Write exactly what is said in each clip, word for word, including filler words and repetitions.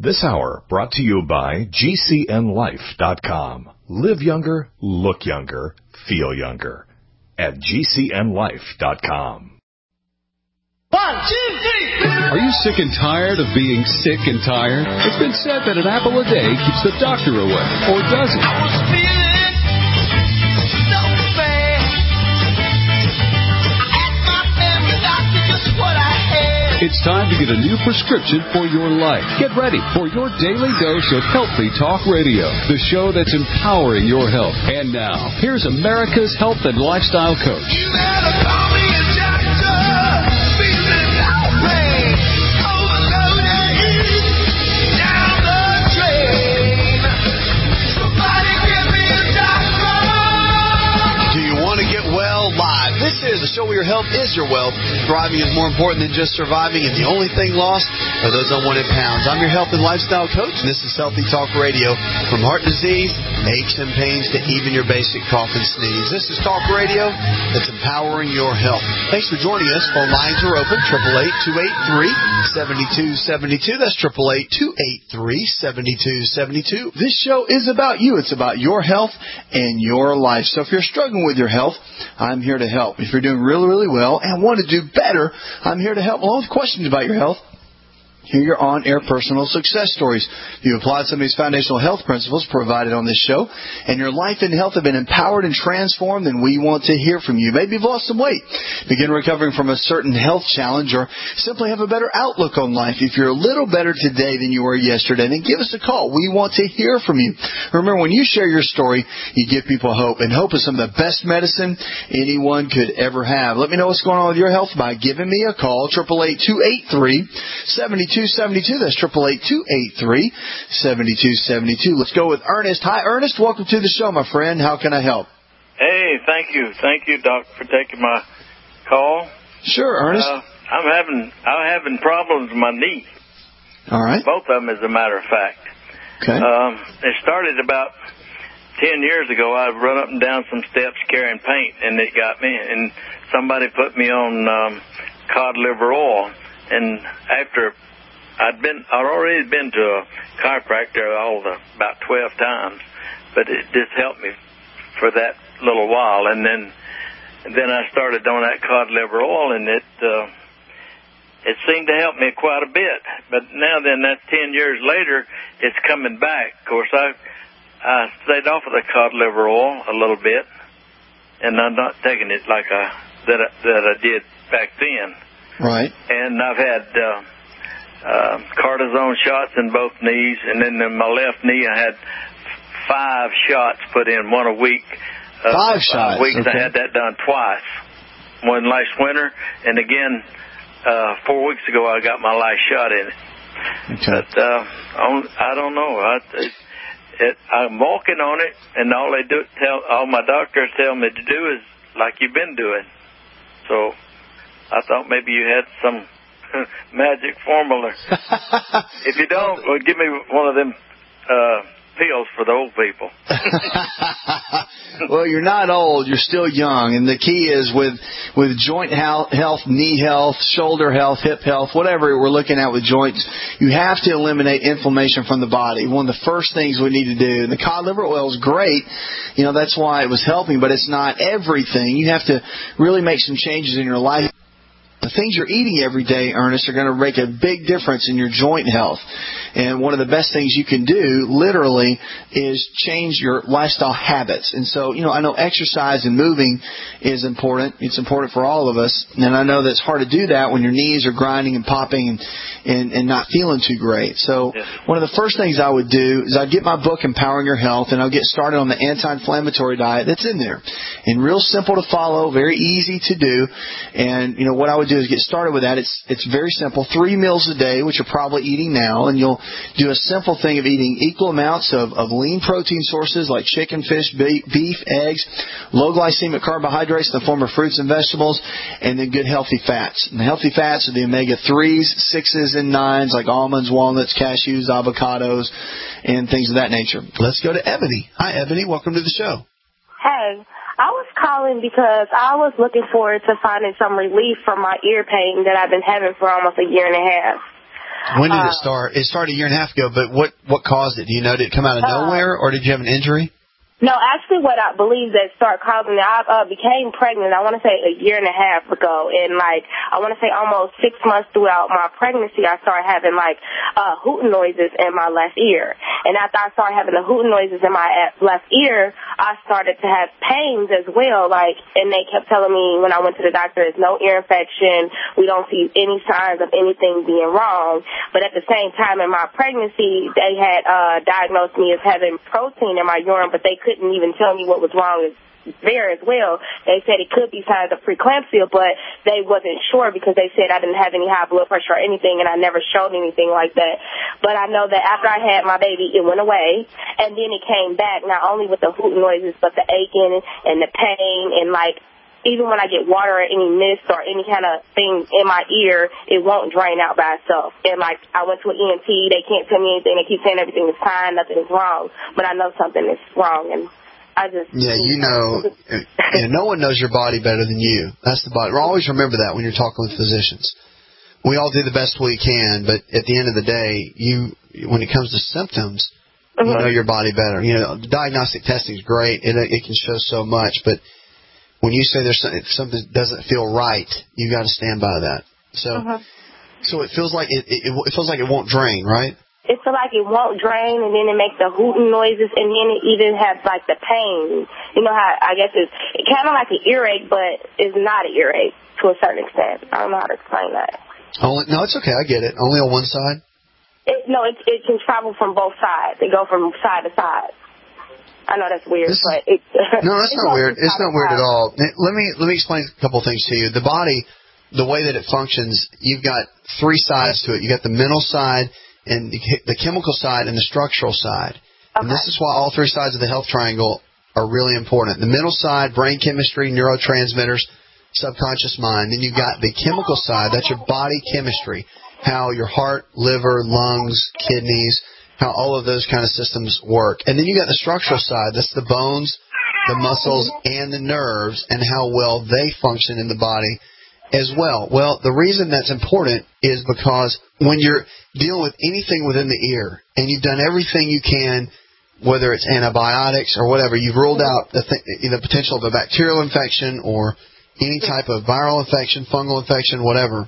This hour brought to you by G C N life dot com. Live younger, look younger, feel younger at G C N life dot com. One, two, three. Are you sick and tired of being sick and tired? It's been said that an apple a day keeps the doctor away, or does it? I was feeling so bad. I asked my family doctor just what I had. It's time to get a new prescription for your life. Get ready for your daily dose of Healthy Talk Radio, the show that's empowering your health. And now, here's America's health and lifestyle coach. You better call me a doctor. Feeling outraged, overloaded, down the drain. Somebody give me a doctor. Do you want to get well live? This is a show where your health is your wealth. Thriving is more important than just surviving, and the only thing lost are those unwanted pounds. I'm your health and lifestyle coach, and this is Healthy Talk Radio. From heart disease, aches and pains, to even your basic cough and sneeze. This is Talk Radio that's empowering your health. Thanks for joining us. Phone lines are open, eight eight eight, two eight three, seven two seven two. That's eight eight eight, two eight three, seven two seven two. This show is about you. It's about your health and your life. So if you're struggling with your health, I'm here to help. If you're doing really, really well and want to do better, I'm here to help. Along with questions about your health, hear your on-air personal success stories. If you applied some of these foundational health principles provided on this show, and your life and health have been empowered and transformed, then we want to hear from you. Maybe you've lost some weight, begin recovering from a certain health challenge, or simply have a better outlook on life. If you're a little better today than you were yesterday, then give us a call. We want to hear from you. Remember, when you share your story, you give people hope, and hope is some of the best medicine anyone could ever have. Let me know what's going on with your health by giving me a call, eight eight eight, two eight three, seven two seven two. That's eight eight eight, two eight three, seven two seven two. Let's go with Ernest. Hi, Ernest. Welcome to the show, my friend. How can I help? Hey, thank you. Thank you, Doc, for taking my call. Sure, Ernest. Uh, I'm having I'm having problems with my knee. All right. Both of them, as a matter of fact. Okay. Um, it started about ten years ago. I'd run up and down some steps carrying paint, and it got me. And somebody put me on um, cod liver oil. And after I'd been, I'd already been to a chiropractor all the about twelve times, but it just helped me for that little while. And then, and then I started on that cod liver oil, and it uh, it seemed to help me quite a bit. But now then, that's ten years later, it's coming back. Of course, I I stayed off of the cod liver oil a little bit, and I'm not taking it like I that I, that I did back then. Right. And I've had uh, uh, cortisone shots in both knees, and then in my left knee I had five shots put in, one a week. Uh, five shots. Weeks. Okay. I had that done twice. One last winter, and again uh, four weeks ago I got my last shot in it. Okay. But uh, I don't know. I, it, it, I'm walking on it, and all they do tell all my doctors tell me to do is like you've been doing. So I thought maybe you had some magic formula. If you don't, well, give me one of them uh, pills for the old people. Well, you're not old. You're still young. And the key is with with joint health, knee health, shoulder health, hip health, whatever we're looking at with joints, you have to eliminate inflammation from the body. One of the first things we need to do. And the cod liver oil is great. You know, that's why it was helping, but it's not everything. You have to really make some changes in your life. The things you're eating every day, Ernest, are going to make a big difference in your joint health. And one of the best things you can do, literally, is change your lifestyle habits. And so, you know, I know exercise and moving is important. It's important for all of us. And I know that it's hard to do that when your knees are grinding and popping and, and, and not feeling too great. So yes. One of the first things I would do is I'd get my book, Empowering Your Health, and I'll get started on the anti-inflammatory diet that's in there. And real simple to follow, very easy to do. And, you know, what I would do is get started with that. It's it's very simple. Three meals a day, which you're probably eating now, and you'll do a simple thing of eating equal amounts of, of lean protein sources like chicken, fish, beef, eggs, low glycemic carbohydrates in the form of fruits and vegetables, and then good healthy fats. And the healthy fats are the omega threes, sixes, and nines like almonds, walnuts, cashews, avocados, and things of that nature. Let's go to Ebony. Hi, Ebony. Welcome to the show. Hey. I was calling because I was looking forward to finding some relief from my ear pain that I've been having for almost a year and a half. When did uh, it start? It started a year and a half ago, but what, what caused it? Do you know? Did it come out of uh, nowhere, or did you have an injury? No, actually what I believe that started causing it, I uh, became pregnant, I want to say a year and a half ago, and like, I want to say almost six months throughout my pregnancy, I started having like, uh, hooting noises in my left ear. And after I started having the hooting noises in my left ear, I started to have pains as well, like, and they kept telling me when I went to the doctor, there's no ear infection, we don't see any signs of anything being wrong. But at the same time in my pregnancy, they had, uh, diagnosed me as having protein in my urine, but they couldn't even tell me what was wrong there as well. They said it could be signs of preeclampsia, but they wasn't sure because they said I didn't have any high blood pressure or anything, and I never showed anything like that. But I know that after I had my baby, it went away, and then it came back, not only with the hooting noises, but the aching and the pain, and like, even when I get water or any mist or any kind of thing in my ear, it won't drain out by itself. And, like, I went to an E N T. They can't tell me anything. They keep saying everything is fine, nothing is wrong. But I know something is wrong, and I just... Yeah, you know, yeah, no one knows your body better than you. That's the body. Always remember that when you're talking with physicians. We all do the best we can, but at the end of the day, you, when it comes to symptoms, mm-hmm. you know your body better. You know, diagnostic testing is great. It, it can show so much, but... when you say there's something, something doesn't feel right, you got to stand by that. So, uh-huh. so it feels like it, it. It feels like it won't drain, right? It feels like it won't drain, and then it makes the hooting noises, and then it even has like the pain. You know how I guess it's it kind of like an earache, but it's not an earache to a certain extent. I don't know how to explain that. Only no, it's okay. I get it. Only on one side. It, no, it it can travel from both sides. It go from side to side. I know that's weird, this, but it's... No, that's not weird. It's not weird at all. Let me let me explain a couple of things to you. The body, the way that it functions, you've got three sides to it. You've got the mental side, and the, the chemical side, and the structural side. Okay. And this is why all three sides of the health triangle are really important. The mental side, brain chemistry, neurotransmitters, subconscious mind. Then you've got the chemical side. That's your body chemistry, how your heart, liver, lungs, kidneys... how all of those kind of systems work. And then you got the structural side. That's the bones, the muscles, and the nerves, and how well they function in the body as well. Well, the reason that's important is because when you're dealing with anything within the ear, and you've done everything you can, whether it's antibiotics or whatever, you've ruled out the, th- the potential of a bacterial infection or any type of viral infection, fungal infection, whatever,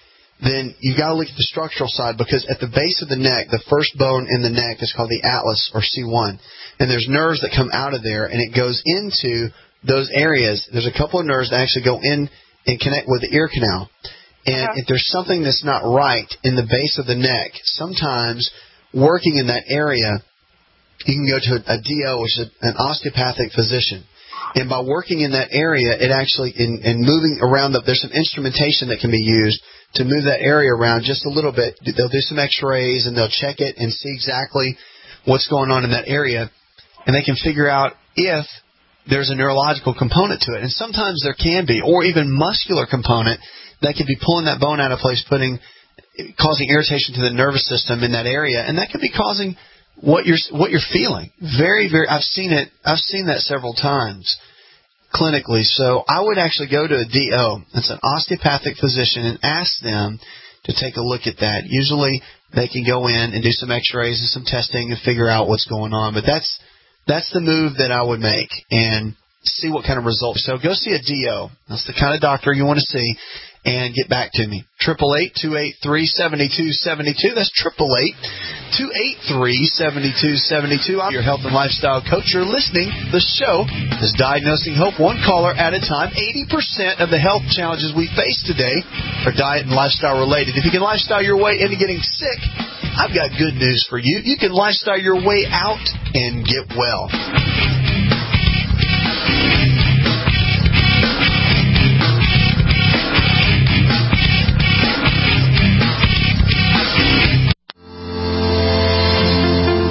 then you've got to look at the structural side, because at the base of the neck, the first bone in the neck is called the atlas, or C one. And there's nerves that come out of there, and it goes into those areas. There's a couple of nerves that actually go in and connect with the ear canal. And yeah. if there's something that's not right in the base of the neck, sometimes working in that area, you can go to a D O, which is an osteopathic physician. And by working in that area, it actually, in, in moving around, the, there's some instrumentation that can be used to move that area around just a little bit. They'll do some x-rays, and they'll check it and see exactly what's going on in that area. And they can figure out if there's a neurological component to it. And sometimes there can be, or even muscular component that could be pulling that bone out of place, putting, causing irritation to the nervous system in that area. And that could be causing what you're, what you're feeling. Very, very, I've seen it, I've seen that several times clinically. So I would actually go to a D O, that's an osteopathic physician, and ask them to take a look at that. Usually they can go in and do some x-rays and some testing and figure out what's going on. But that's that's the move that I would make, and see what kind of results. So go see a D O. That's the kind of doctor you want to see, and get back to me. eight eight eight, two eight three, seven two seven two. That's eight eight eight, two eight three, seven two seven two. I'm your health and lifestyle coach. You're listening. The show is Diagnosing Hope, one caller at a time. eighty percent of the health challenges we face today are diet and lifestyle related. If you can lifestyle your way into getting sick, I've got good news for you. You can lifestyle your way out and get well.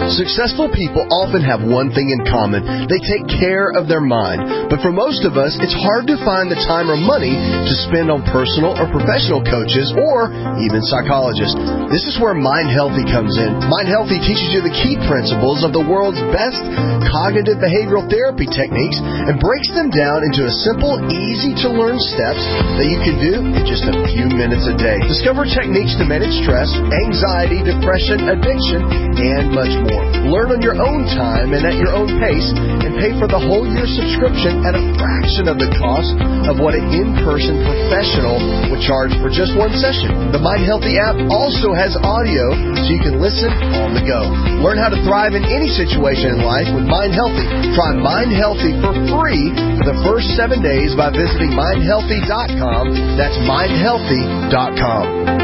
Successful people often have one thing in common. They take care of their mind. But for most of us, it's hard to find the time or money to spend on personal or professional coaches or even psychologists. This is where Mind Healthy comes in. Mind Healthy teaches you the key principles of the world's best cognitive behavioral therapy techniques and breaks them down into a simple, easy-to-learn steps that you can do in just a few minutes a day. Discover techniques to manage stress, anxiety, depression, addiction, and much more. Learn on your own time and at your own pace, and pay for the whole year subscription at a fraction of the cost of what an in-person professional would charge for just one session. The Mind Healthy app also has audio so you can listen on the go. Learn how to thrive in any situation in life with Mind Healthy. Try Mind Healthy for free for the first seven days by visiting mind healthy dot com. That's mind healthy dot com.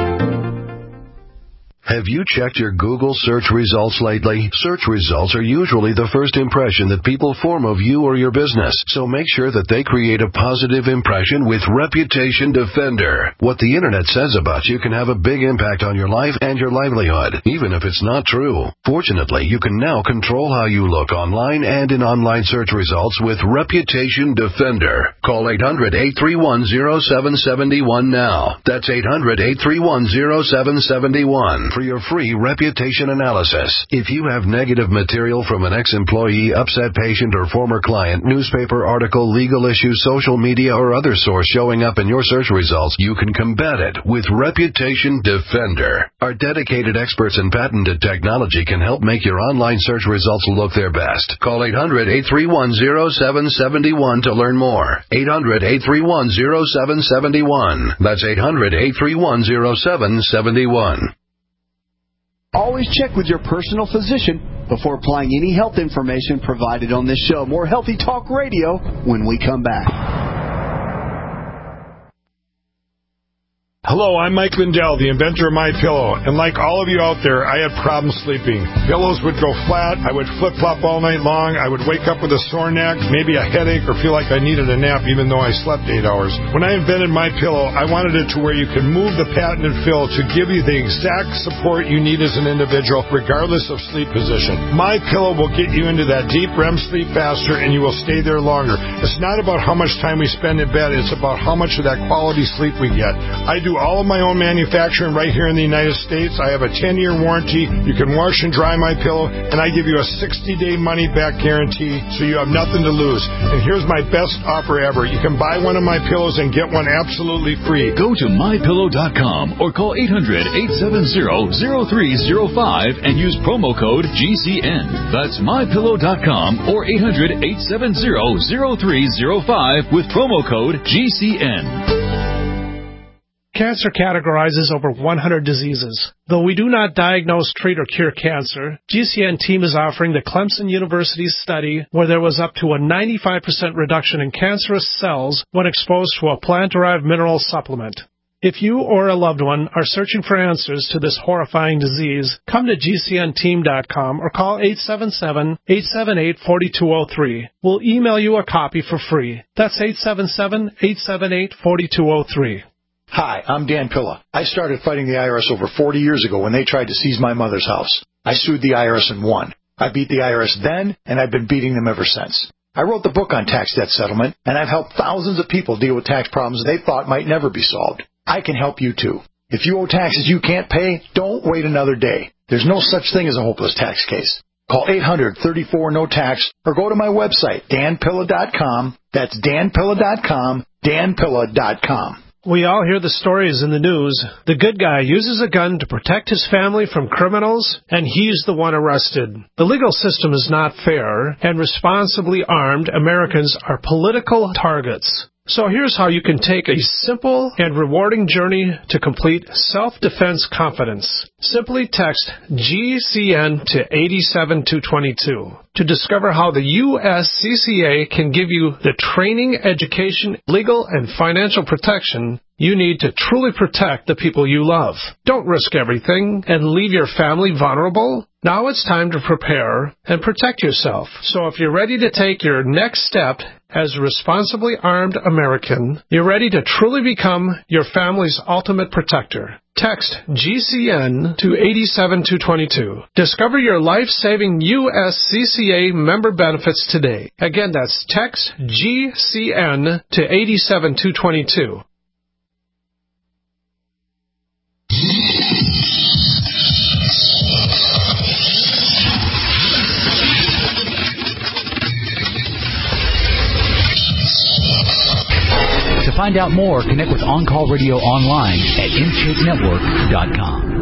Have you checked your Google search results lately? Search results are usually the first impression that people form of you or your business, so make sure that they create a positive impression with Reputation Defender. What the Internet says about you can have a big impact on your life and your livelihood, even if it's not true. Fortunately, you can now control how you look online and in online search results with Reputation Defender. Call eight hundred, eight three one, zero seven seven one now. That's eight hundred, eight three one, zero seven seven one. For your free reputation analysis. If you have negative material from an ex-employee, upset patient, or former client, newspaper article, legal issue, social media, or other source showing up in your search results, you can combat it with Reputation Defender. Our dedicated experts in patented technology can help make your online search results look their best. Call eight hundred, eight three one, zero seven seven one to learn more. eight hundred, eight three one, zero seven seven one. That's eight hundred, eight three one, zero seven seven one. Always check with your personal physician before applying any health information provided on this show. More Healthy Talk Radio when we come back. Hello, I'm Mike Lindell, the inventor of MyPillow, and like all of you out there, I had problems sleeping. Pillows would go flat, I would flip-flop all night long, I would wake up with a sore neck, maybe a headache, or feel like I needed a nap even though I slept eight hours. When I invented MyPillow, I wanted it to where you can move the patented fill to give you the exact support you need as an individual, regardless of sleep position. MyPillow will get you into that deep R E M sleep faster, and you will stay there longer. It's not about how much time we spend in bed, it's about how much of that quality sleep we get. I do all of my own manufacturing right here in the United States. I have a ten-year warranty. You can wash and dry my pillow, and I give you a sixty-day money-back guarantee, so you have nothing to lose. And here's my best offer ever. You can buy one of my pillows and get one absolutely free. Go to my pillow dot com or call eight hundred, eight seven zero, zero three zero five and use promo code G C N. That's my pillow dot com or eight hundred, eight seven zero, zero three zero five with promo code G C N. Cancer categorizes over one hundred diseases. Though we do not diagnose, treat, or cure cancer, G C N team is offering the Clemson University study where there was up to a ninety-five percent reduction in cancerous cells when exposed to a plant-derived mineral supplement. If you or a loved one are searching for answers to this horrifying disease, come to G C N team dot com or call eight seven seven, eight seven eight, four two zero three. We'll email you a copy for free. That's eight seven seven, eight seven eight, four two zero three. Hi, I'm Dan Pilla. I started fighting the I R S over forty years ago when they tried to seize my mother's house. I sued the I R S and won. I beat the I R S then, and I've been beating them ever since. I wrote the book on tax debt settlement, and I've helped thousands of people deal with tax problems they thought might never be solved. I can help you too. If you owe taxes you can't pay, don't wait another day. There's no such thing as a hopeless tax case. Call eight hundred, thirty-four, no tax or go to my website, dan pilla dot com. That's dan pilla dot com, dan pilla dot com. We all hear the stories in the news. The good guy uses a gun to protect his family from criminals, and he's the one arrested. The legal system is not fair, and responsibly armed Americans are political targets. So here's how you can take a simple and rewarding journey to complete self-defense confidence. Simply text G C N to eight seven two two two to discover how the U S C C A can give you the training, education, legal, and financial protection you need to truly protect the people you love. Don't risk everything and leave your family vulnerable. Now it's time to prepare and protect yourself. So if you're ready to take your next step as a responsibly armed American, you're ready to truly become your family's ultimate protector. Text G C N to eight seven two two two. Discover your life-saving U S C C A member benefits today. Again, that's text G C N to eight seven two two two. To find out more, connect with On Call Radio online at m shape network dot com.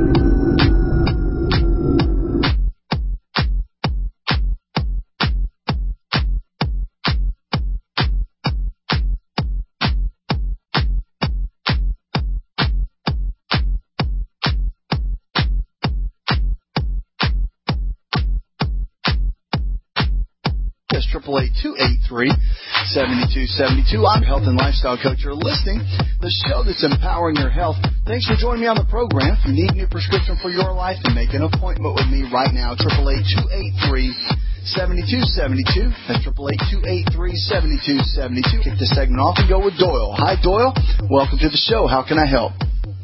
triple eight two eight three seven two seven two. I'm Health and Lifestyle Coach. You're listening to the show that's empowering your health. Thanks for joining me on the program. If you need a new prescription for your life, then make an appointment with me right now. triple eight two eight three seven two seven two. That's triple eight two eight three seven two seven two. Kick this segment off and go with Doyle. Hi, Doyle. Welcome to the show. How can I help?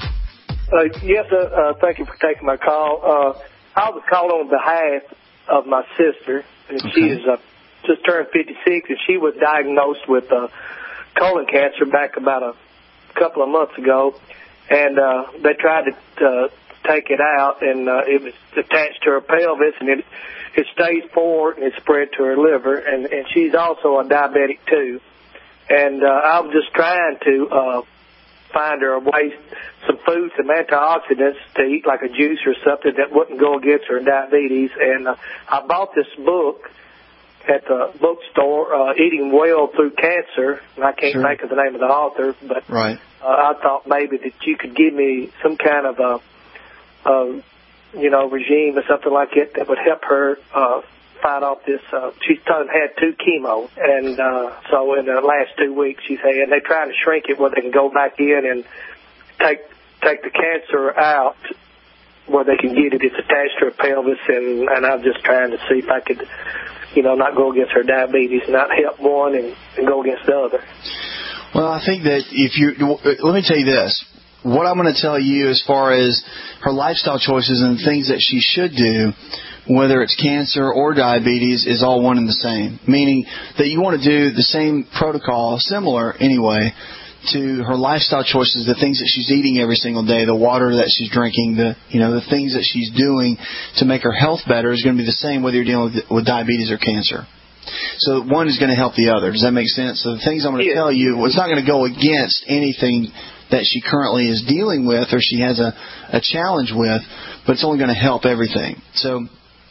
Uh, yes, uh, uh, thank you for taking my call. Uh, I was calling on behalf of my sister, and okay. she is uh, just turned fifty-six, and she was diagnosed with uh, colon cancer back about a couple of months ago, and uh, they tried to uh, take it out, and uh, it was attached to her pelvis, and it it stage four, and it spread to her liver, and, and she's also a diabetic too. And uh, I was just trying to uh, find her a way, some food, some antioxidants to eat, like a juice or something that wouldn't go against her diabetes. And uh, I bought this book at the bookstore, uh, Eating Well Through Cancer, and I can't sure. think of the name of the author, but right. uh, I thought maybe that you could give me some kind of a, a you know, regime or something like it that would help her uh, fight off this. Uh, she's done, had two chemo, and uh, so in the last two weeks she's had, and they're trying to shrink it where they can go back in and take take the cancer out where they can get it. It's attached to her pelvis, and, and I'm just trying to see if I could, you know, not go against her diabetes, not help one and, and go against the other. Well, I think that if you, let me tell you this. What I'm going to tell you as far as her lifestyle choices and things that she should do, whether it's cancer or diabetes, is all one and the same. Meaning that you want to do the same protocol, similar anyway, to her lifestyle choices, the things that she's eating every single day, the water that she's drinking, the you know the things that she's doing to make her health better is going to be the same whether you're dealing with, with diabetes or cancer. So one is going to help the other. Does that make sense? So the things I'm going to yeah. tell you, well, it's not going to go against anything that she currently is dealing with or she has a, a challenge with, but it's only going to help everything. So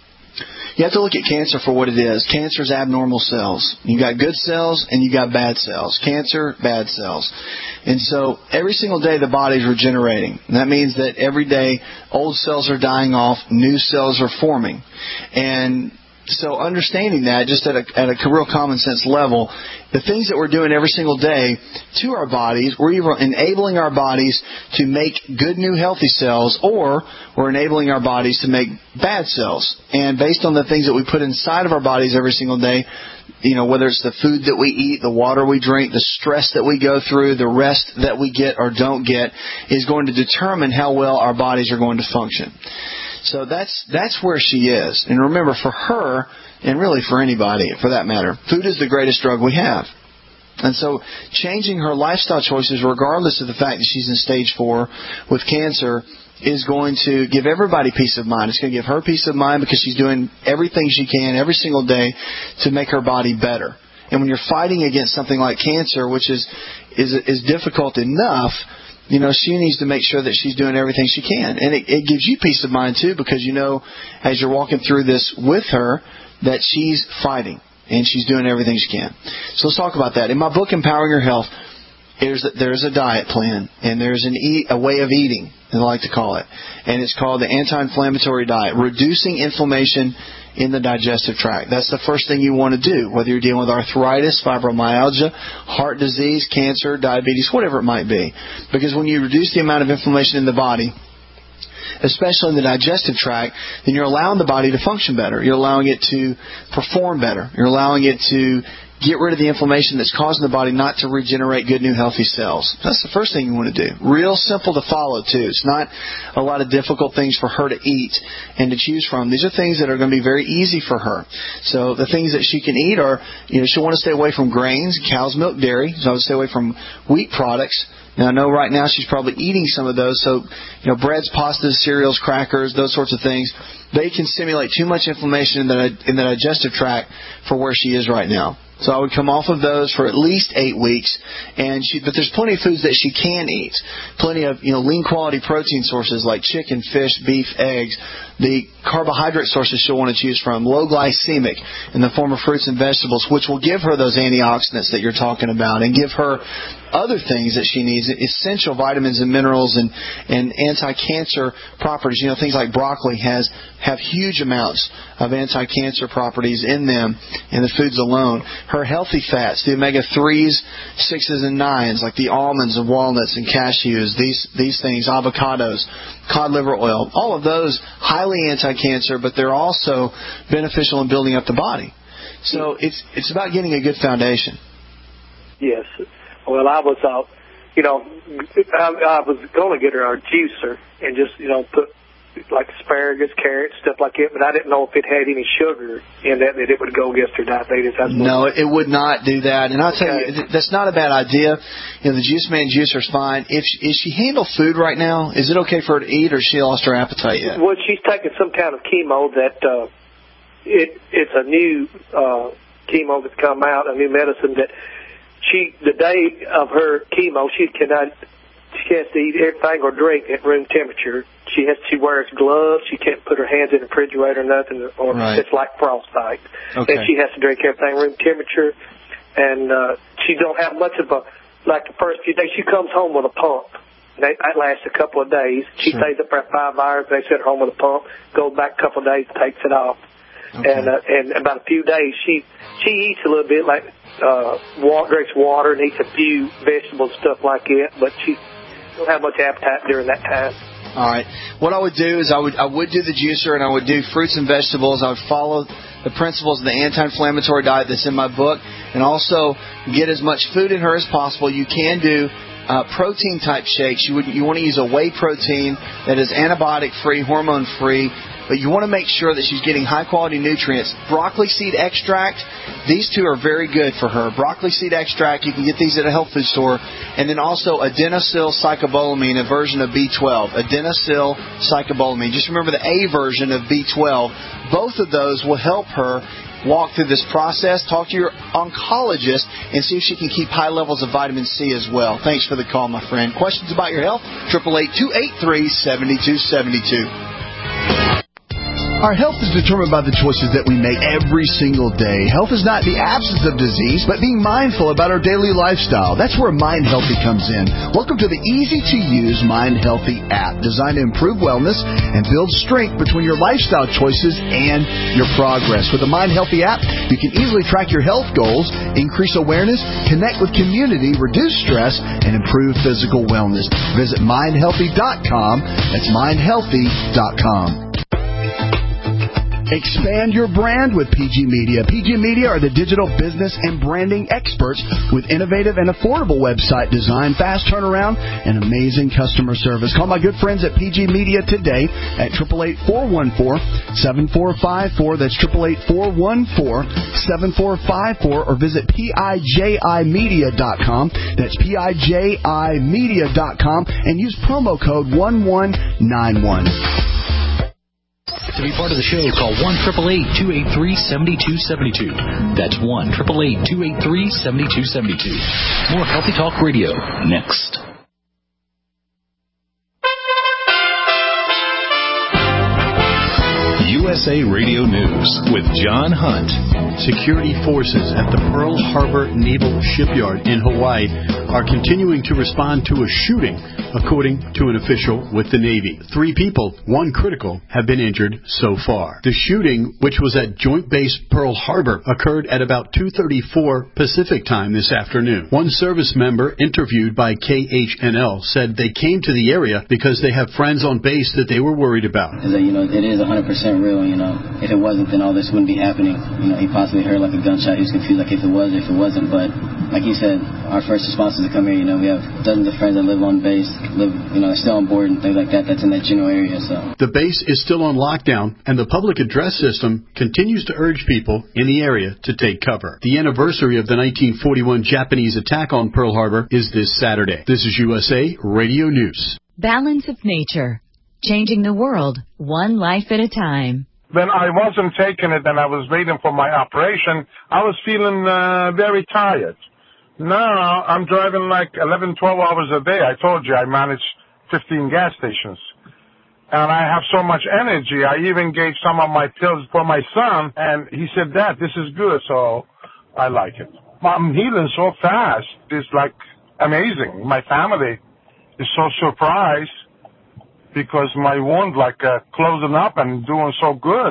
you have to look at cancer for what it is. Cancer is abnormal cells. You got good cells and you got bad cells. Cancer, bad cells. And so every single day the body's regenerating. And that means that every day old cells are dying off, new cells are forming. And so understanding that, just at a, at a real common sense level, the things that we're doing every single day to our bodies, we're either enabling our bodies to make good new healthy cells, or we're enabling our bodies to make bad cells. And based on the things that we put inside of our bodies every single day, you know, whether it's the food that we eat, the water we drink, the stress that we go through, the rest that we get or don't get, is going to determine how well our bodies are going to function. So that's that's where she is. And remember, for her, and really for anybody, for that matter, food is the greatest drug we have. And so changing her lifestyle choices, regardless of the fact that she's in stage four with cancer, is going to give everybody peace of mind. It's going to give her peace of mind because she's doing everything she can every single day to make her body better. And when you're fighting against something like cancer, which is is, is difficult enough, you know, she needs to make sure that she's doing everything she can. And it, it gives you peace of mind, too, because you know, as you're walking through this with her, that she's fighting and she's doing everything she can. So let's talk about that. In my book, Empowering Your Health, there's a, there's a diet plan, and there's an eat, a way of eating, as I like to call it. And it's called the anti-inflammatory diet, reducing inflammation in the digestive tract. That's the first thing you want to do, whether you're dealing with arthritis, fibromyalgia, heart disease, cancer, diabetes, whatever it might be. Because when you reduce the amount of inflammation in the body, especially in the digestive tract, then you're allowing the body to function better. You're allowing it to perform better. You're allowing it to get rid of the inflammation that's causing the body not to regenerate good, new, healthy cells. That's the first thing you want to do. Real simple to follow, too. It's not a lot of difficult things for her to eat and to choose from. These are things that are going to be very easy for her. So the things that she can eat are, you know, she'll want to stay away from grains, cow's milk, dairy. So I would stay away from wheat products. Now, I know right now she's probably eating some of those, so, you know, breads, pastas, cereals, crackers, those sorts of things, they can stimulate too much inflammation in the, in the digestive tract for where she is right now. So I would come off of those for at least eight weeks, and she, but there's plenty of foods that she can eat. Plenty of, you know, lean quality protein sources like chicken, fish, beef, eggs. The carbohydrate sources she'll want to choose from, low glycemic in the form of fruits and vegetables, which will give her those antioxidants that you're talking about and give her other things that she needs, essential vitamins and minerals and, and anti-cancer properties. You know, things like broccoli has have huge amounts of anti-cancer properties in them in the foods alone. Her healthy fats, the omega threes, sixes, and nines, like the almonds and walnuts and cashews, these these things, avocados, cod liver oil, all of those highly anti-cancer, but they're also beneficial in building up the body. So it's it's about getting a good foundation. Yes. Well, I was, uh, you know, I, I was going to get her a juicer and just, you know, put like asparagus, carrots, stuff like that, but I didn't know if it had any sugar in that, that it would go against her diabetes. That's no, it would not do that. And I'll tell okay. you, that's not a bad idea. You know, the Juice Man juicer is fine. If she, is she handle food right now? Is it okay for her to eat, or has she lost her appetite yet? Well, she's taking some kind of chemo that uh, it it's a new uh, chemo that's come out, a new medicine that she, the day of her chemo, she cannot, she has to eat everything or drink at room temperature. She has, she wears gloves. She can't put her hands in the refrigerator or nothing, or right. It's like frostbite. Okay. And she has to drink everything room temperature. And uh, she don't have much of a, like the first few days, she comes home with a pump. That, that lasts a couple of days. She sure. stays up there five hours. They send her home with a pump. Goes back a couple of days, takes it off. Okay. And uh, and about a few days, she she eats a little bit, like uh, water, drinks water, and eats a few vegetables, stuff like that. But she don't have much appetite during that time. All right. What I would do is I would I would do the juicer, and I would do fruits and vegetables. I would follow the principles of the anti-inflammatory diet that's in my book, and also get as much food in her as possible. You can do uh, protein-type shakes. You would you want to use a whey protein that is antibiotic-free, hormone-free, but you want to make sure that she's getting high-quality nutrients. Broccoli seed extract, these two are very good for her. Broccoli seed extract, you can get these at a health food store. And then also adenosyl cyclobolamine, a version of B twelve. Adenosyl cyclobolamine. Just remember the A version of B twelve. Both of those will help her walk through this process. Talk to your oncologist and see if she can keep high levels of vitamin C as well. Thanks for the call, my friend. Questions about your health? eight eight eight, two eight three, seven two seven two. Our health is determined by the choices that we make every single day. Health is not the absence of disease, but being mindful about our daily lifestyle. That's where Mind Healthy comes in. Welcome to the easy-to-use Mind Healthy app, designed to improve wellness and build strength between your lifestyle choices and your progress. With the Mind Healthy app, you can easily track your health goals, increase awareness, connect with community, reduce stress, and improve physical wellness. Visit mind healthy dot com. That's mind healthy dot com. Expand your brand with P G Media. P G Media are the digital business and branding experts with innovative and affordable website design, fast turnaround, and amazing customer service. Call my good friends at P G Media today at eight eight eight, four one four, seven four five four. That's eight eight eight, four one four, seven four five four. Or visit P I J I media dot com. That's P I J I media dot com and use promo code one one nine one. To be part of the show, call one eight eight eight, two eight three, seven two seven two. That's one eight eight eight, two eight three, seven two seven two. More Healthy Talk Radio next. U S A Radio News with John Hunt. Security forces at the Pearl Harbor Naval Shipyard in Hawaii are continuing to respond to a shooting, according to an official with the Navy. Three people, one critical, have been injured so far. The shooting, which was at Joint Base Pearl Harbor, occurred at about two thirty-four Pacific time this afternoon. One service member interviewed by K H N L said they came to the area because they have friends on base that they were worried about. That, you know, it is one hundred percent real, you know. If it wasn't, then all this wouldn't be happening. You know, he possibly heard like a gunshot. He was confused like if it was, if it wasn't. But like he said, our first response is to come here. You know, we have dozens of friends that live on base, live, you know, still on board and things like that. That's in that general area. So the base is still on lockdown, and the public address system continues to urge people in the area to take cover. The anniversary of the nineteen forty-one Japanese attack on Pearl Harbor is this Saturday. This is U S A Radio News. Balance of Nature. Changing the world, one life at a time. When I wasn't taking it and I was waiting for my operation, I was feeling uh, very tired. Now I'm driving like eleven, twelve hours a day. I told you I manage fifteen gas stations. And I have so much energy. I even gave some of my pills for my son, and he said, Dad, this is good, so I like it. I'm healing so fast. It's like amazing. My family is so surprised because my wound like uh, closing up and doing so good.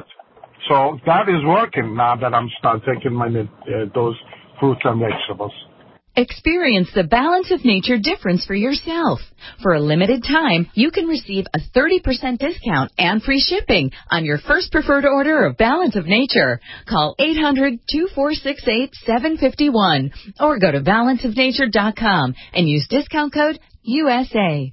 So that is working now that I'm start taking my uh, those fruits and vegetables. Experience the Balance of Nature difference for yourself. For a limited time, you can receive a thirty percent discount and free shipping on your first preferred order of Balance of Nature. Call eight hundred, two four six eight, seven five one or go to balance of nature dot com and use discount code U S A.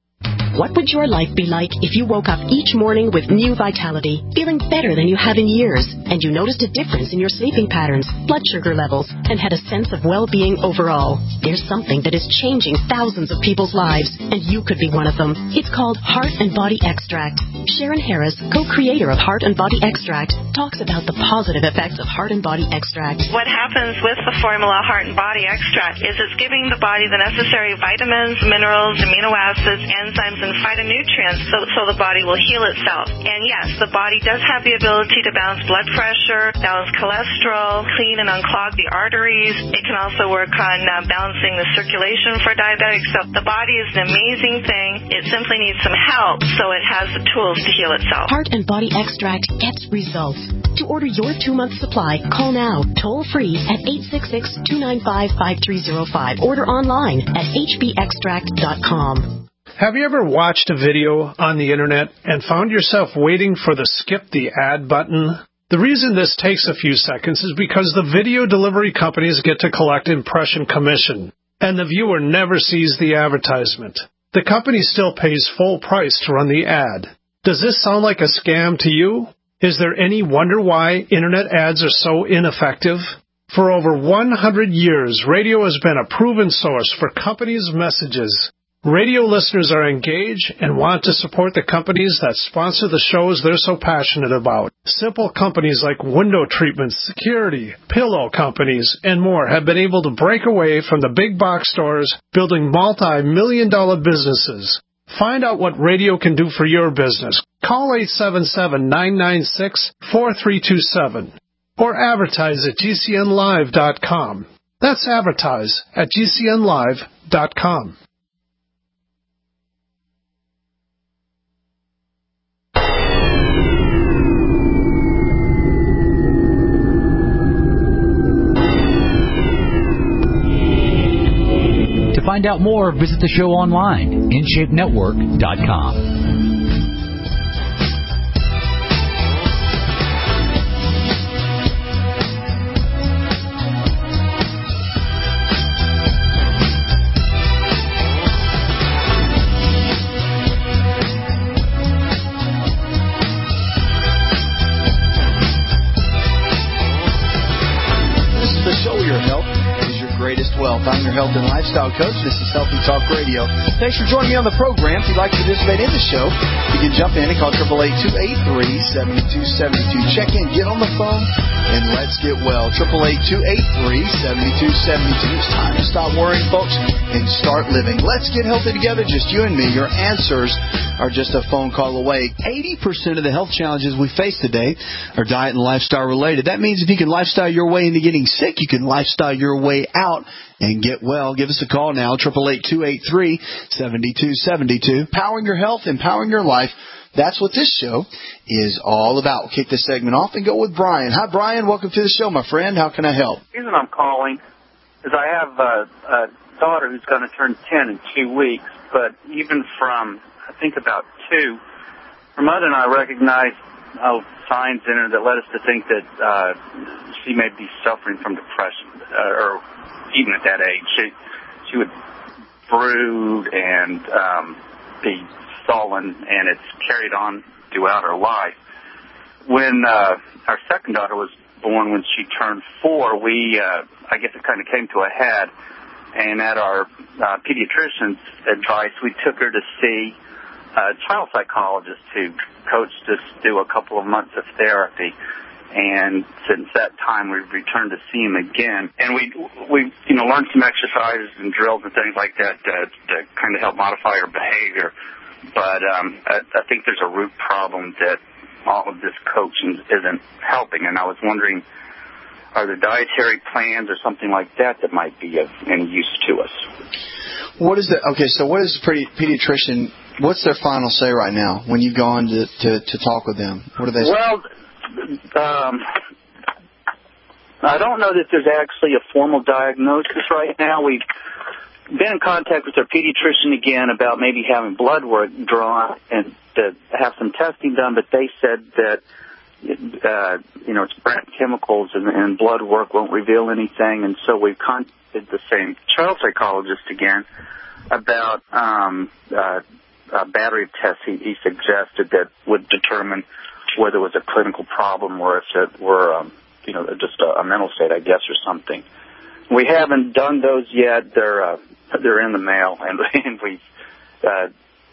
What would your life be like if you woke up each morning with new vitality, feeling better than you have in years, and you noticed a difference in your sleeping patterns, blood sugar levels, and had a sense of well-being overall? There's something that is changing thousands of people's lives, and you could be one of them. It's called Heart and Body Extract. Sharon Harris, co-creator of Heart and Body Extract, talks about the positive effects of Heart and Body Extract. What happens with the formula Heart and Body Extract is it's giving the body the necessary vitamins, minerals, amino acids, enzymes, and phytonutrients so, so the body will heal itself. And yes, the body does have the ability to balance blood pressure, balance cholesterol, clean and unclog the arteries. It can also work on uh, balancing the circulation for diabetics. So the body is an amazing thing. It simply needs some help so it has the tools to heal itself. Heart and Body Extract gets results. To order your two-month supply, call now, toll-free at eight six six, two nine five, five three zero five. Order online at h b extract dot com. Have you ever watched a video on the internet and found yourself waiting for the skip the ad button? The reason this takes a few seconds is because the video delivery companies get to collect impression commission, and the viewer never sees the advertisement. The company still pays full price to run the ad. Does this sound like a scam to you? Is there any wonder why internet ads are so ineffective? For over one hundred years, radio has been a proven source for companies' messages. Radio listeners are engaged and want to support the companies that sponsor the shows they're so passionate about. Simple companies like window treatments, security, pillow companies, and more have been able to break away from the big box stores, building multi-million dollar businesses. Find out what radio can do for your business. Call eight seven seven, nine nine six, four three two seven or advertise at G C N live dot com. That's advertise at G C N live dot com. To find out more, visit the show online, in shape network dot com. Wealth. I'm your health and lifestyle coach. This is Healthy Talk Radio. Thanks for joining me on the program. If you'd like to participate in the show, you can jump in and call eight eight eight, two eight three, seven two seven two. Check in, get on the phone, and let's get well. eight eight eight, two eight three, seven two seven two. It's time to stop worrying, folks, and start living. Let's get healthy together, just you and me. Your answers are just a phone call away. eighty percent of the health challenges we face today are diet and lifestyle related. That means if you can lifestyle your way into getting sick, you can lifestyle your way out and get well. Give us a call now, eight eight eight, two eight three, seven two seven two. Powering your health, empowering your life. That's what this show is all about. We'll kick this segment off and go with Brian. Hi, Brian. Welcome to the show, my friend. How can I help? The reason I'm calling is I have a, a daughter who's going to turn ten in two weeks, but even from, I think, about two, her mother and I recognized oh, signs in her that led us to think that uh, she may be suffering from depression, uh, or even at that age. She, she would brood and um, be sullen, and it's carried on throughout her life. When uh, our second daughter was born, when she turned four, we, uh, I guess it kind of came to a head, and at our uh, pediatrician's advice, we took her to see a child psychologist who coached us through a couple of months of therapy. And since that time, we've returned to see him again. And we, we, you know, learned some exercises and drills and things like that to, to kind of help modify her behavior. But um, I, I think there's a root problem that all of this coaching isn't helping. And I was wondering, are there dietary plans or something like that that might be of any use to us? What is the, okay, so what is the pediatrician, what's their final say right now when you've gone to, to, to talk with them? What do they say? Well, um, I don't know that there's actually a formal diagnosis right now. We've been in contact with our pediatrician again about maybe having blood work drawn and to have some testing done, but they said that, uh, you know, it's brain chemicals and, and blood work won't reveal anything, and so we've contacted the same child psychologist again about um, uh, a battery of tests he, he suggested that would determine whether it was a clinical problem or if it were, um, you know, just a, a mental state, I guess, or something. We haven't done those yet. They're uh, they're in the mail, and, and we, uh,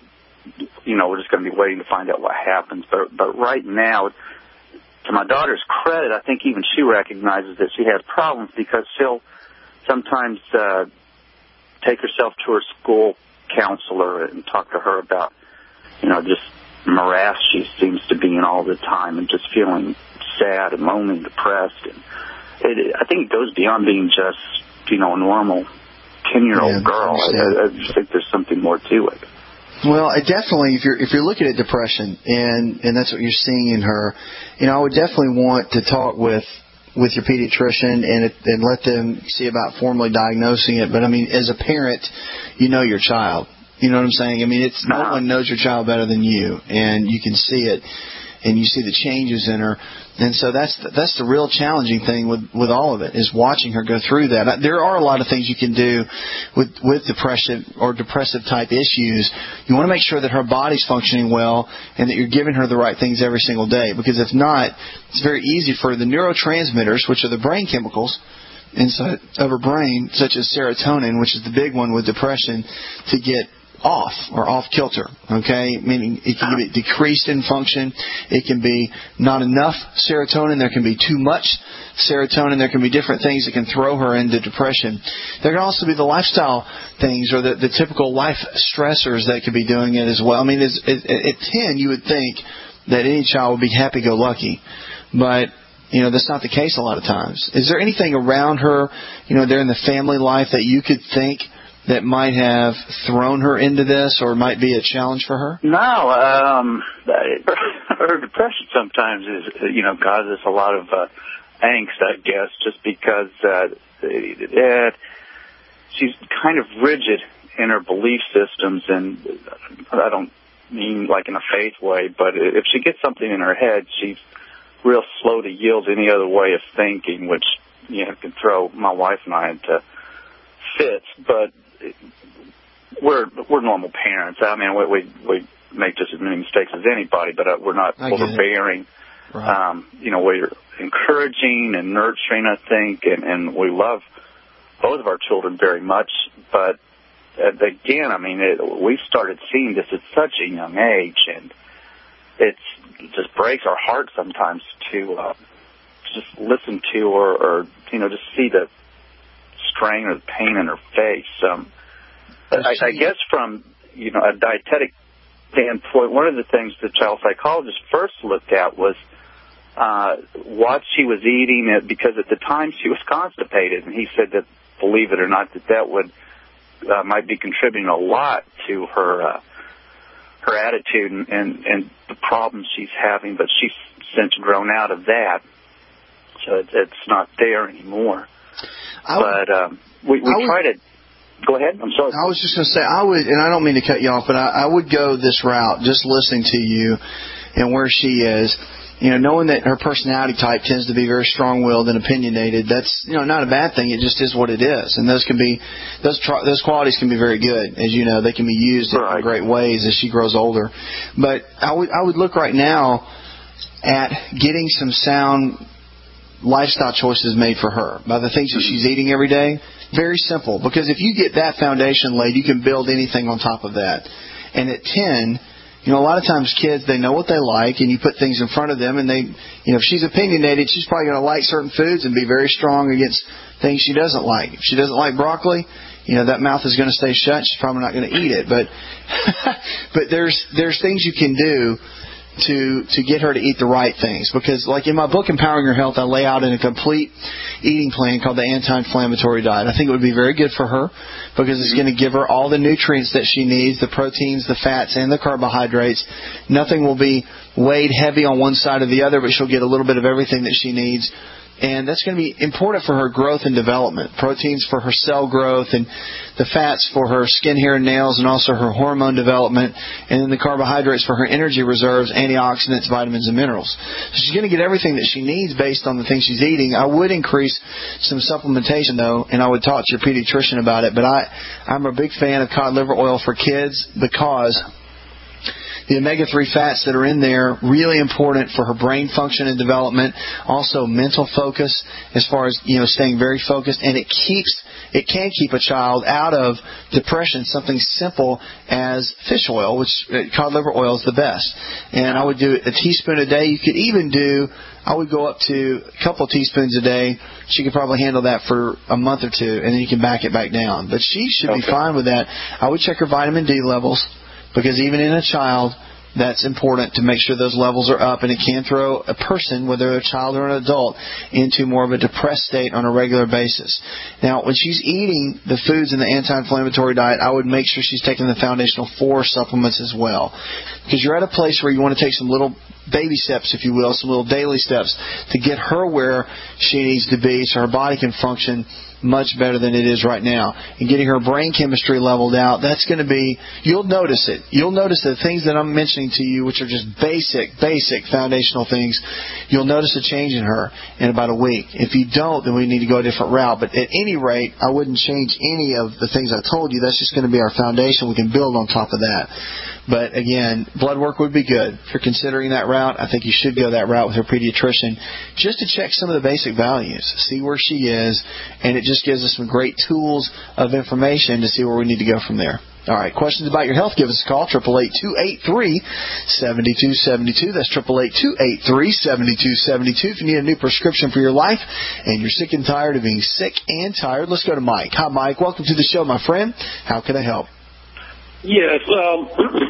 you know, we're just going to be waiting to find out what happens. But but right now, to my daughter's credit, I think even she recognizes that she has problems because she'll sometimes uh, take herself to her school counselor and talk to her about, you know, just morass she seems to be in all the time and just feeling sad and lonely and depressed. And it, I think it goes beyond being just, you know, a normal ten-year-old yeah, girl. I, I just think there's something more to it. Well, I definitely, if you're if you're looking at depression and and that's what you're seeing in her, you know, I would definitely want to talk with with your pediatrician and it, and let them see about formally diagnosing it. But I mean, as a parent, you know your child. You know what I'm saying? I mean, it's no one knows your child better than you, and you can see it, and you see the changes in her. And so that's the, that's the real challenging thing with, with all of it, is watching her go through that. There are a lot of things you can do with, with depression or depressive type issues. You want to make sure that her body's functioning well and that you're giving her the right things every single day, because if not, it's very easy for the neurotransmitters, which are the brain chemicals inside of her brain, such as serotonin, which is the big one with depression, to get off or off kilter, okay? Meaning it can be decreased in function. It can be not enough serotonin. There can be too much serotonin. There can be different things that can throw her into depression. There can also be the lifestyle things or the, the typical life stressors that could be doing it as well. I mean, it's, it, at ten, you would think that any child would be happy-go-lucky, but you know, that's not the case a lot of times. Is there anything around her, you know, there in the family life that you could think that might have thrown her into this or might be a challenge for her? No, um, her depression sometimes is, you know, causes a lot of uh, angst, I guess, just because uh, it, she's kind of rigid in her belief systems, and I don't mean like in a faith way, but if she gets something in her head, she's real slow to yield to any other way of thinking, which, you know, can throw my wife and I into fits, but we're we're normal parents. I mean, we we, we make just as many mistakes as anybody, but uh, we're not overbearing. Right. Um, you know, we're encouraging and nurturing, I think, and, and we love both of our children very much. But uh, again, I mean, it, we started seeing this at such a young age, and it's, it just breaks our hearts sometimes to uh, just listen to or, or you know, just see the strain or the pain in her face. Um, I, I guess from, you know, a dietetic standpoint, one of the things the child psychologist first looked at was uh, what she was eating, because at the time she was constipated, and he said that, believe it or not, that that would uh, might be contributing a lot to her uh, her attitude and, and, and the problems she's having, but she's since grown out of that, so it's, it's not there anymore. Would, but um, we, we try to... Go ahead. I'm sorry. I was just going to say, I would, and I don't mean to cut you off, but I, I would go this route, just listening to you and where she is. You know, knowing that her personality type tends to be very strong-willed and opinionated, that's, you know, not a bad thing. It just is what it is. And those can be, those tr- those qualities can be very good. As you know, they can be used in right. great ways as she grows older. But I would, I would look right now at getting some sound lifestyle choices made for her by the things that she's eating every day. Very simple, because if you get that foundation laid, you can build anything on top of that. And at ten, you know, a lot of times kids, they know what they like, and you put things in front of them, and they, you know, if she's opinionated, she's probably going to like certain foods and be very strong against things she doesn't like. If she doesn't like broccoli, you know, that mouth is going to stay shut. She's probably not going to eat it. But but there's there's things you can do to to get her to eat the right things. Because, like in my book, Empowering Your Health, I lay out in a complete eating plan called the anti-inflammatory diet. I think it would be very good for her because it's going to give her all the nutrients that she needs, the proteins, the fats, and the carbohydrates. Nothing will be weighed heavy on one side or the other, but she'll get a little bit of everything that she needs. And that's going to be important for her growth and development. Proteins for her cell growth, and the fats for her skin, hair, and nails, and also her hormone development, and then the carbohydrates for her energy reserves, antioxidants, vitamins, and minerals. So she's going to get everything that she needs based on the things she's eating. I would increase some supplementation, though, and I would talk to your pediatrician about it. But I, I'm a big fan of cod liver oil for kids because the omega three fats that are in there, really important for her brain function and development. Also mental focus, as far as, you know, staying very focused. And it keeps, it can keep a child out of depression. Something simple as fish oil, which uh, cod liver oil is the best. And I would do a teaspoon a day. You could even do, I would go up to a couple of teaspoons a day. She could probably handle that for a month or two, and then you can back it back down. But she should okay. be fine with that. I would check her vitamin D levels, because even in a child, that's important to make sure those levels are up, and it can throw a person, whether they're a child or an adult, into more of a depressed state on a regular basis. Now, when she's eating the foods in the anti-inflammatory diet, I would make sure she's taking the Foundational four supplements as well, because you're at a place where you want to take some little baby steps, if you will, some little daily steps to get her where she needs to be so her body can function much better than it is right now. And getting her brain chemistry leveled out, that's going to be, you'll notice it. You'll notice the things that I'm mentioning to you, which are just basic, basic foundational things, you'll notice a change in her in about a week. If you don't, then we need to go a different route. But at any rate, I wouldn't change any of the things I told you. That's just going to be our foundation. We can build on top of that. But again, blood work would be good. If you're considering that route, I think you should go that route with your pediatrician just to check some of the basic values, see where she is, and it just gives us some great tools of information to see where we need to go from there. All right, questions about your health, give us a call, eight eight eight, two eight three, seven two seven two. That's eight eight eight, two eight three, seven two seven two. If you need a new prescription for your life and you're sick and tired of being sick and tired, let's go to Mike. Hi, Mike. Welcome to the show, my friend. How can I help? Yes, um,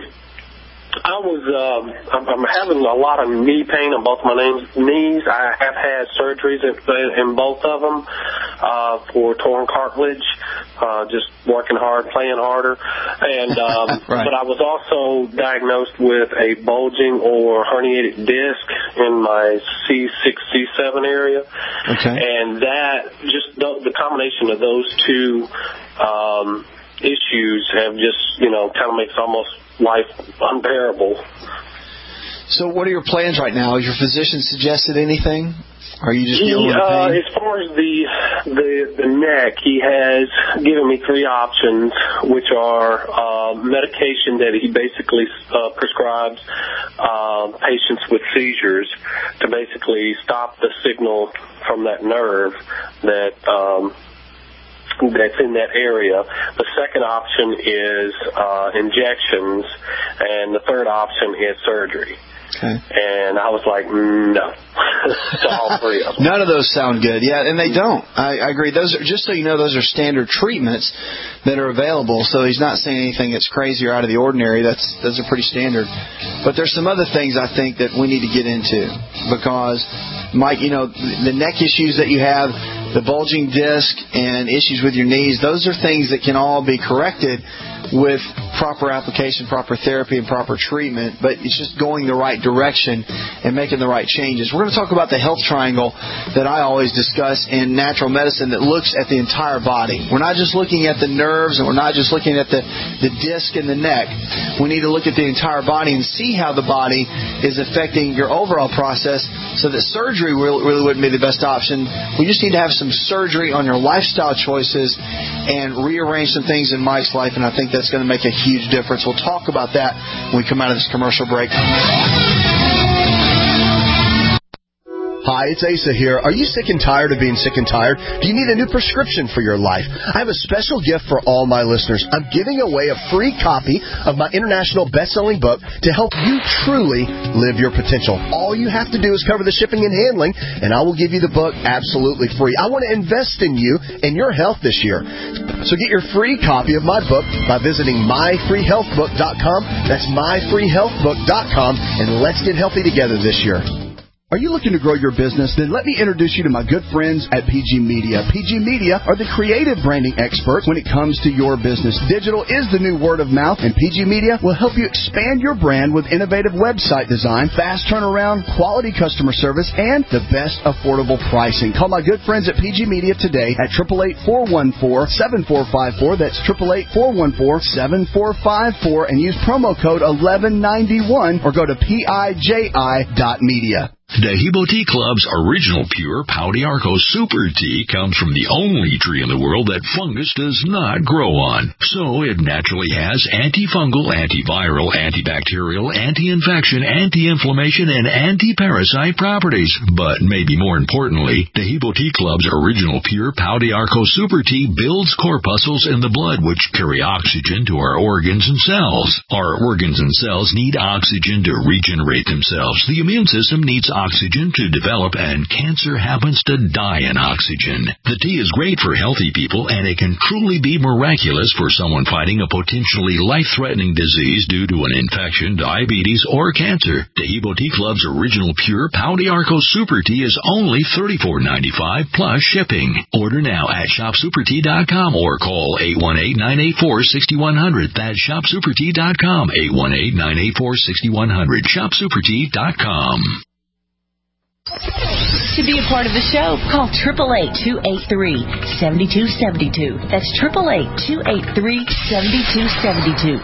I was, um, I'm, I'm having a lot of knee pain on both my knees. I have had surgeries in, in both of them uh, for torn cartilage, uh, just working hard, playing harder. And um, right. But I was also diagnosed with a bulging or herniated disc in my C six, C seven area. Okay. And that, just the, the combination of those two um issues have just, you know, kind of makes almost life unbearable. So what are your plans right now? Has your physician suggested anything? Are you just dealing with the uh, pain? As far as the, the the neck, he has given me three options, which are uh, medication that he basically uh, prescribes uh, patients with seizures to basically stop the signal from that nerve that um that's in that area. The second option is uh, injections, and the third option is surgery. Okay. And I was like, mm, no, to all three of them. None of those sound good. Yeah, and they don't. I, I agree. Those are, just so you know, those are standard treatments that are available. So he's not saying anything that's crazy or out of the ordinary. That's those are pretty standard. But there's some other things I think that we need to get into because, Mike, you know, the neck issues that you have, the bulging disc, and issues with your knees, those are things that can all be corrected with proper application, proper therapy, and proper treatment, but it's just going the right direction and making the right changes. We're going to talk about the health triangle that I always discuss in natural medicine that looks at the entire body. We're not just looking at the nerves, and we're not just looking at the, the disc and the neck. We need to look at the entire body and see how the body is affecting your overall process so that surgery really, really wouldn't be the best option. We just need to have some surgery on your lifestyle choices and rearrange some things in Mike's life, and I think that's going to make a huge difference. We'll talk about that when we come out of this commercial break. Hi, it's Asa here. Are you sick and tired of being sick and tired? Do you need a new prescription for your life? I have a special gift for all my listeners. I'm giving away a free copy of my international best-selling book to help you truly live your potential. All you have to do is cover the shipping and handling, and I will give you the book absolutely free. I want to invest in you and your health this year. So get your free copy of my book by visiting my free health book dot com. That's my free health book dot com, and let's get healthy together this year. Are you looking to grow your business? Then let me introduce you to my good friends at P G Media. P G Media are the creative branding experts when it comes to your business. Digital is the new word of mouth, and P G Media will help you expand your brand with innovative website design, fast turnaround, quality customer service, and the best affordable pricing. Call my good friends at P G Media today at eight eight eight, four one four, seven four five four. That's eight eight eight, four one four, seven four five four, and use promo code eleven ninety-one or go to P I J I dot media. Dehibo Tea Club's original pure Pau d'Arco Super Tea comes from the only tree in the world that fungus does not grow on. So it naturally has antifungal, antiviral, antibacterial, anti-infection, anti-inflammation, and anti-parasite properties. But maybe more importantly, Dehibo Tea Club's original pure Pau d'Arco Super Tea builds corpuscles in the blood which carry oxygen to our organs and cells. Our organs and cells need oxygen to regenerate themselves. The immune system needs oxygen to develop, and cancer happens to die in oxygen. The tea is great for healthy people, and it can truly be miraculous for someone fighting a potentially life-threatening disease due to an infection, diabetes, or cancer. Dehibo Tea Club's original pure Pau d'Arco Super Tea is only thirty-four ninety-five plus shipping. Order now at shop super tea dot com or call eight one eight, nine eight four, six one zero zero. That's shop super tea dot com, eight one eight, nine eight four, six one zero zero, shop super tea dot com. To be a part of the show, call eight eight eight, two eight three, seven two seven two. That's eight eight eight, two eight three, seven two seven two.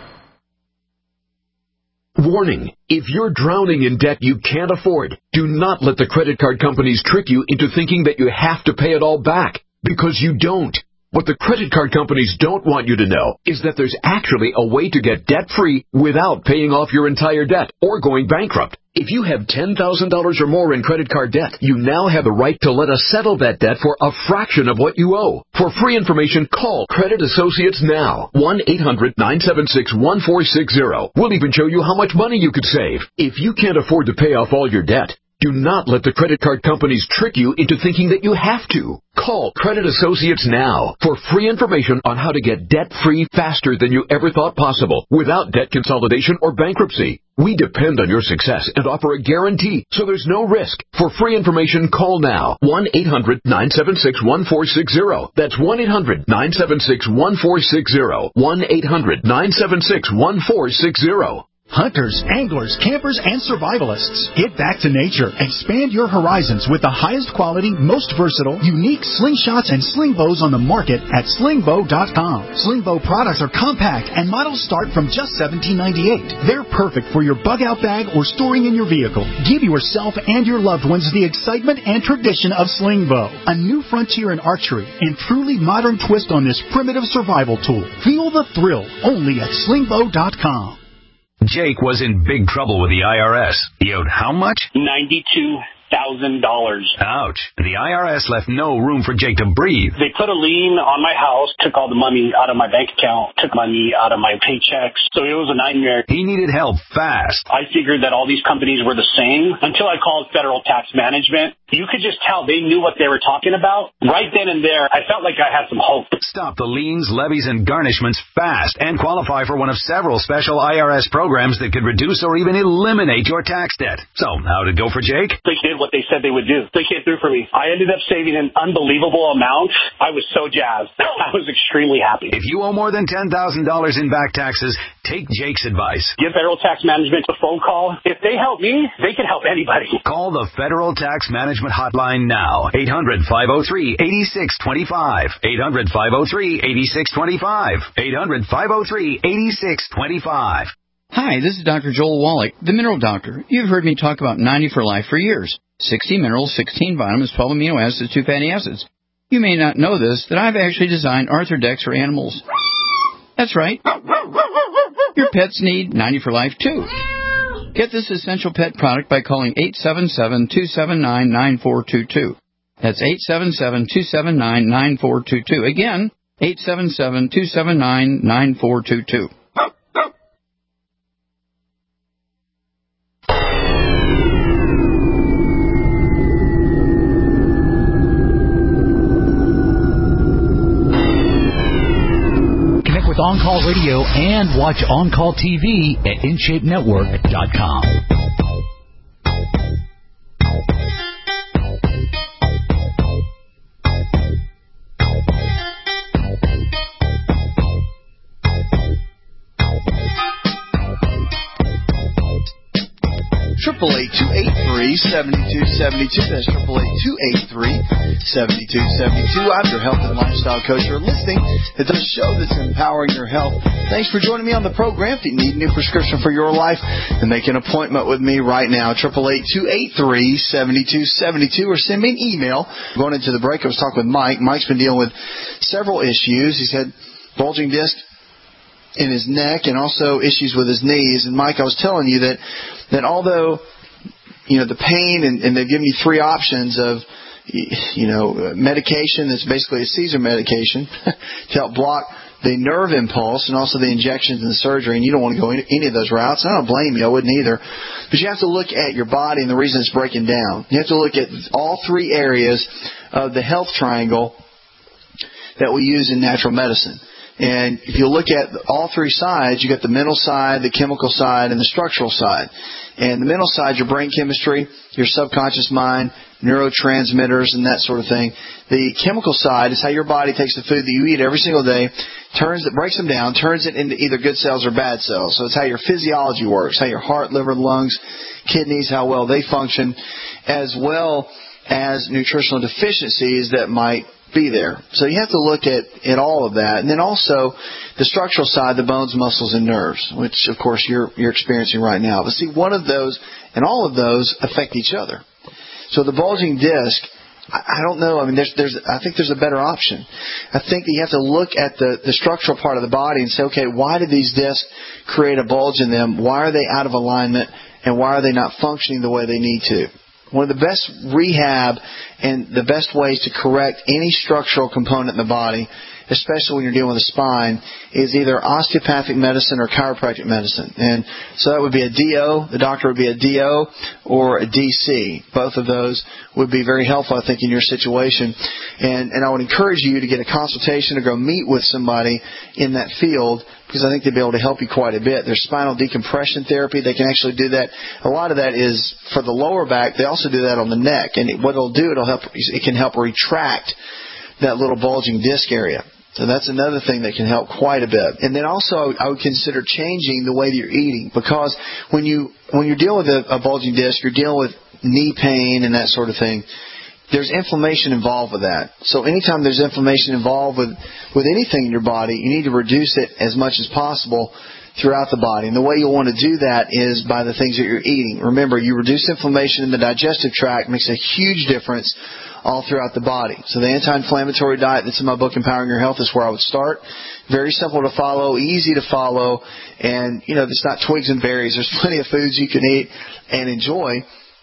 Warning, if you're drowning in debt you can't afford, do not let the credit card companies trick you into thinking that you have to pay it all back, because you don't. What the credit card companies don't want you to know is that there's actually a way to get debt-free without paying off your entire debt or going bankrupt. If you have ten thousand dollars or more in credit card debt, you now have the right to let us settle that debt for a fraction of what you owe. For free information, call Credit Associates now. one eight hundred, nine seven six, one four six zero. We'll even show you how much money you could save. If you can't afford to pay off all your debt, do not let the credit card companies trick you into thinking that you have to. Call Credit Associates now for free information on how to get debt-free faster than you ever thought possible without debt consolidation or bankruptcy. We depend on your success and offer a guarantee, so there's no risk. For free information, call now. one eight hundred, nine seven six, one four six zero. That's one eight hundred, nine seven six, one four six zero. one eight hundred, nine seven six, one four six zero. Hunters, anglers, campers, and survivalists. Get back to nature. Expand your horizons with the highest quality, most versatile, unique slingshots and sling bows on the market at sling bow dot com. Sling bow products are compact and models start from just seventeen ninety-eight. They're perfect for your bug out bag or storing in your vehicle. Give yourself and your loved ones the excitement and tradition of sling bow, a new frontier in archery and truly modern twist on this primitive survival tool. Feel the thrill only at sling bow dot com. Jake was in big trouble with the I R S. He owed how much? ninety-two thousand dollars. Ouch. The I R S left no room for Jake to breathe. They put a lien on my house, took all the money out of my bank account, took money out of my paychecks. So it was a nightmare. He needed help fast. I figured that all these companies were the same until I called Federal Tax Management. You could just tell they knew what they were talking about. Right then and there, I felt like I had some hope. Stop the liens, levies, and garnishments fast and qualify for one of several special I R S programs that could reduce or even eliminate your tax debt. So, how did it go for Jake? They did what they said they would do. They came through for me. I ended up saving an unbelievable amount. I was so jazzed. I was extremely happy. If you owe more than ten thousand dollars in back taxes, take Jake's advice. Give Federal Tax Management a phone call. If they help me, they can help anybody. Call the Federal Tax Management Hotline now. eight hundred, five oh three, eight six two five. eight hundred, five oh three, eight six two five. eight hundred, five oh three, eight six two five. Hi, this is Doctor Joel Wallach, the Mineral Doctor. You've heard me talk about ninety for Life for years. sixty minerals, sixteen vitamins, twelve amino acids, two fatty acids. You may not know this, that I've actually designed Arthrodex for animals. That's right. Your pets need ninety for Life, too. Get this essential pet product by calling eight seven seven, two seven nine, nine four two two. That's eight seven seven, two seven nine, nine four two two. Again, eight seven seven, two seven nine, nine four two two. With On Call Radio and watch On Call T V at in shape network dot com. Triple eight two eight three seventy two seventy two. That's triple eight two eight three seventy two seventy two. I'm your health and lifestyle coach. You're listening to the show that's empowering your health. Thanks for joining me on the program. If you need a new prescription for your life, then make an appointment with me right now. Triple eight two eight three seventy two seventy two, or send me an email. Going into the break, I was talking with Mike. Mike's been dealing with several issues. He's had bulging disc in his neck and also issues with his knees. And Mike, I was telling you that that although, you know, the pain, and, and they've given you three options of, you know, medication that's basically a Caesar medication to help block the nerve impulse and also the injections and the surgery, and you don't want to go any, any of those routes. I don't blame you. I wouldn't either. But you have to look at your body and the reason it's breaking down. You have to look at all three areas of the health triangle that we use in natural medicine. And if you look at all three sides, you got the mental side, the chemical side, and the structural side. And the mental side, your brain chemistry, your subconscious mind, neurotransmitters, and that sort of thing. The chemical side is how your body takes the food that you eat every single day, turns it, breaks them down, turns it into either good cells or bad cells. So it's how your physiology works, how your heart, liver, lungs, kidneys, how well they function, as well as nutritional deficiencies that might be there. So you have to look at, at all of that. And then also the structural side, the bones, muscles, and nerves, which, of course, you're you're experiencing right now. But see, one of those and all of those affect each other. So the bulging disc, I, I don't know. I mean, there's there's I think there's a better option. I think that you have to look at the, the structural part of the body and say, okay, why did these discs create a bulge in them? Why are they out of alignment? And why are they not functioning the way they need to? One of the best rehab and the best ways to correct any structural component in the body, especially when you're dealing with the spine, is either osteopathic medicine or chiropractic medicine. And so that would be a D O, the doctor would be a D O, or a D C. Both of those would be very helpful, I think, in your situation. And, and I would encourage you to get a consultation or go meet with somebody in that field, because I think they'll be able to help you quite a bit. There's spinal decompression therapy. They can actually do that. A lot of that is for the lower back. They also do that on the neck. And it, what it'll do, it'll help, it can help retract that little bulging disc area. So that's another thing that can help quite a bit. And then also I would consider changing the way that you're eating, because when, you, when you're dealing with a, a bulging disc, you're dealing with knee pain and that sort of thing. There's inflammation involved with that. So anytime there's inflammation involved with, with anything in your body, you need to reduce it as much as possible throughout the body. And the way you'll want to do that is by the things that you're eating. Remember, you reduce inflammation in the digestive tract, makes a huge difference all throughout the body. So the anti-inflammatory diet that's in my book, Empowering Your Health, is where I would start. Very simple to follow, easy to follow, and, you know, it's not twigs and berries. There's plenty of foods you can eat and enjoy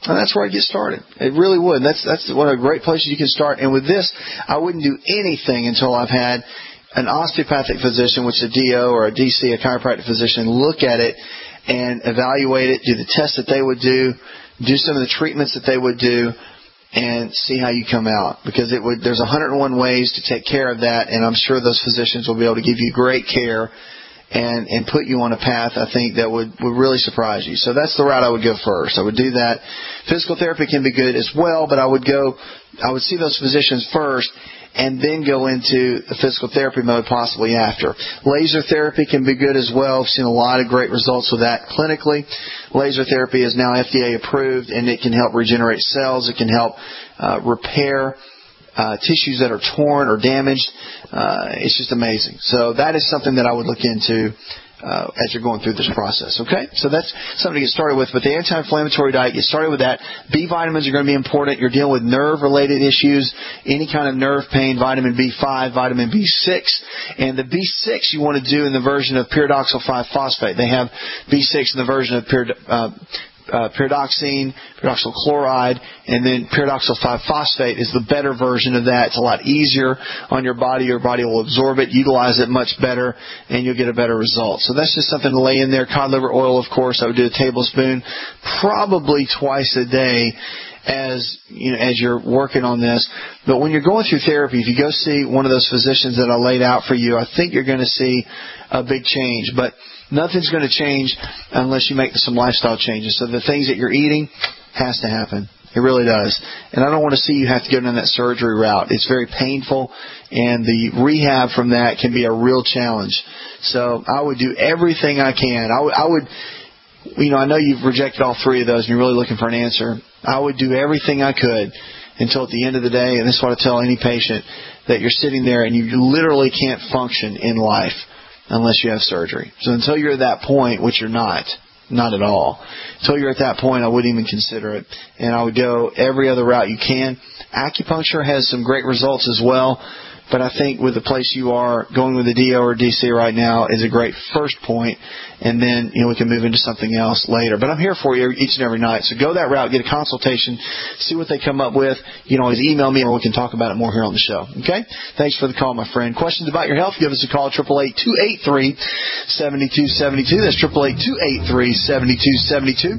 And that's where I get started. It really would. That's that's one of the great places you can start. And with this, I wouldn't do anything until I've had an osteopathic physician, which is a D O or a D C, a chiropractic physician, look at it and evaluate it, do the tests that they would do, do some of the treatments that they would do, and see how you come out. Because it would. There's one hundred one ways to take care of that, and I'm sure those physicians will be able to give you great care and and put you on a path, I think, that would, would really surprise you. So that's the route I would go first. I would do that. Physical therapy can be good as well, but I would go, I would see those physicians first and then go into the physical therapy mode possibly after. Laser therapy can be good as well. I've seen a lot of great results with that clinically. Laser therapy is now F D A approved, and it can help regenerate cells. It can help uh, repair Uh, tissues that are torn or damaged. Uh, it's just amazing. So that is something that I would look into uh, as you're going through this process. Okay? So that's something to get started with. But the anti-inflammatory diet, get started with that. B vitamins are going to be important. You're dealing with nerve-related issues, any kind of nerve pain, vitamin B five, vitamin B six. And the B six you want to do in the version of pyridoxal five phosphate. They have B six in the version of pyrid- uh, Uh, pyridoxine, pyridoxal chloride, and then pyridoxal five phosphate is the better version of that. It's a lot easier on your body. Your body will absorb it, utilize it much better, and you'll get a better result. So that's just something to lay in there. Cod liver oil, of course, I would do a tablespoon probably twice a day as you know as you're working on this. But when you're going through therapy, if you go see one of those physicians that I laid out for you, I think you're going to see a big change. But nothing's going to change unless you make some lifestyle changes. So the things that you're eating has to happen. It really does. And I don't want to see you have to go down that surgery route. It's very painful, and the rehab from that can be a real challenge. So I would do everything I can. I would, I would you know, I know you've rejected all three of those and you're really looking for an answer. I would do everything I could until at the end of the day, and this is what I tell any patient, that you're sitting there and you literally can't function in life unless you have surgery. So until you're at that point, which you're not, not at all, until you're at that point, I wouldn't even consider it. And I would go every other route you can. Acupuncture has some great results as well, but I think with the place you are, going with a D O or D C right now is a great first point, and then you know we can move into something else later. But I'm here for you each and every night. So go that route, get a consultation, see what they come up with. You can always email me, or we can talk about it more here on the show. Okay? Thanks for the call, my friend. Questions about your health? Give us a call, eight eight eight, two eight three, seven two seven two. That's eight eight eight, two eight three, seven two seven two.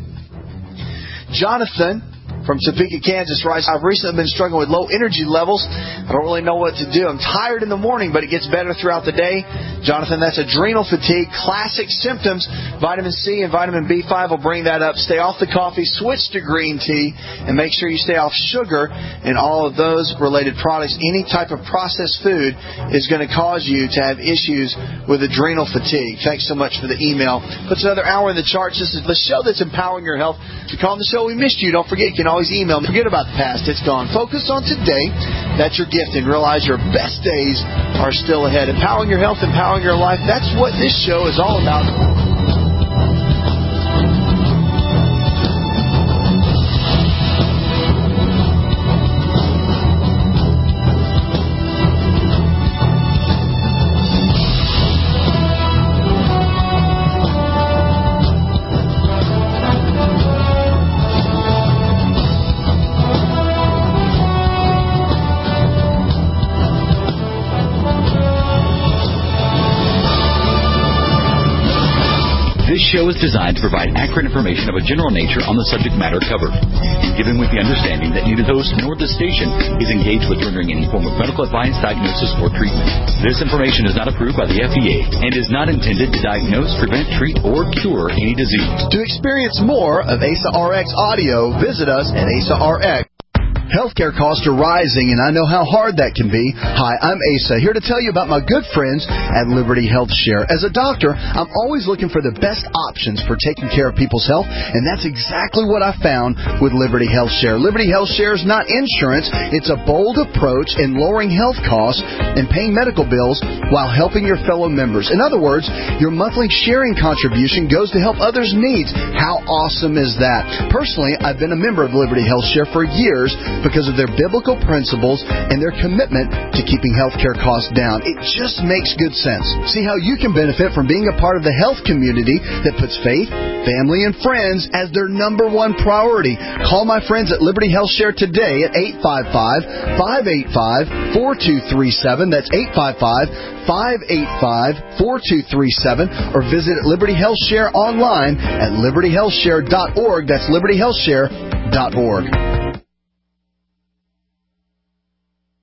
Jonathan from Topeka, Kansas writes, I've recently been struggling with low energy levels. I don't really know what to do. I'm tired in the morning, but it gets better throughout the day. Jonathan, that's adrenal fatigue. Classic symptoms. Vitamin C and vitamin B five will bring that up. Stay off the coffee. Switch to green tea. And make sure you stay off sugar and all of those related products. Any type of processed food is going to cause you to have issues with adrenal fatigue. Thanks so much for the email. Puts another hour in the charts. This is the show that's empowering your health. If you call the show, we missed you. Don't forget, you can always email me. Forget about the past. It's gone. Focus on today. That's your gift, and realize your best days are still ahead. Empowering your health, empowering your life. That's what this show is all about. This show is designed to provide accurate information of a general nature on the subject matter covered, given with the understanding that neither the host nor the station is engaged with rendering any form of medical advice, diagnosis, or treatment. This information is not approved by the F D A and is not intended to diagnose, prevent, treat, or cure any disease. To experience more of A S A R X audio, visit us at A S A R X. Healthcare costs are rising, and I know how hard that can be. Hi, I'm Asa, here to tell you about my good friends at Liberty Health Share. As a doctor, I'm always looking for the best options for taking care of people's health, and that's exactly what I found with Liberty Health Share. Liberty Health Share is not insurance. It's a bold approach in lowering health costs and paying medical bills while helping your fellow members. In other words, your monthly sharing contribution goes to help others' needs. How awesome is that? Personally, I've been a member of Liberty Health Share for years, because of their biblical principles and their commitment to keeping healthcare costs down. It just makes good sense. See how you can benefit from being a part of the health community that puts faith, family, and friends as their number one priority. Call my friends at Liberty Health Share today at eight five five, five eight five, four two three seven. That's eight five five, five eight five, four two three seven. Or visit Liberty Health Share online at liberty health share dot org. That's liberty health share dot org.